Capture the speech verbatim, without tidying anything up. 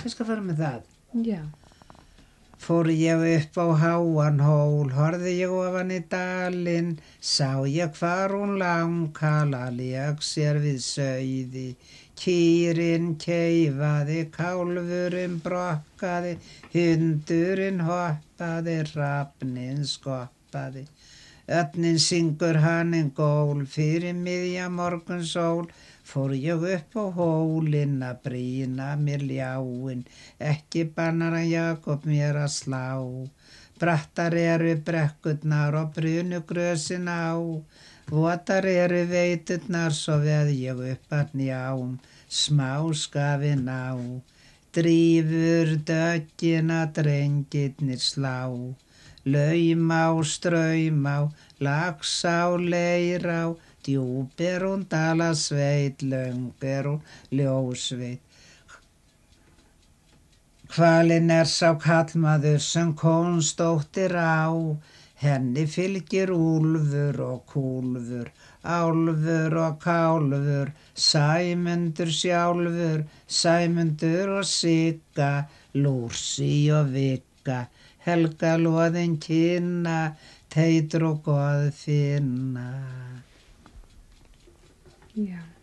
ég skal fara með það. Já. Fór ég upp á háan hól, horfði ég ofan í dalinn, sá ég hvar hún langkala lék sér við sauði. Kýrin keifaði, kálfurinn brokkaði, hundurinn hoppaði, hrafninn skoppaði. Örninn syngur haninn gól, fyrir miðja morgunsól, fór ég upp á hólinn að brýna mér ljáinn, ekki bannar hann Jakob mér að slá. Brattar eru brekkurnar og brunu grösin á, votar eru veiturnar svo veð ég upp að njám, smá skafinn á. Drífur döggina drengirnir slá, laumá, straumá, laxá, leirá, djúp er hún dalasveit, löng er hún ljósveit. Hvalinn er sá kallmaður sem kóngsdóttir á, henni fylgir úlfur og kúlfur, álfur og kálfur, Sæmundur sjálfur, Sæmundur og Sigga, Lúsi og Vigga, Helga loðin kynna, Teitur og Goðfinna. Já.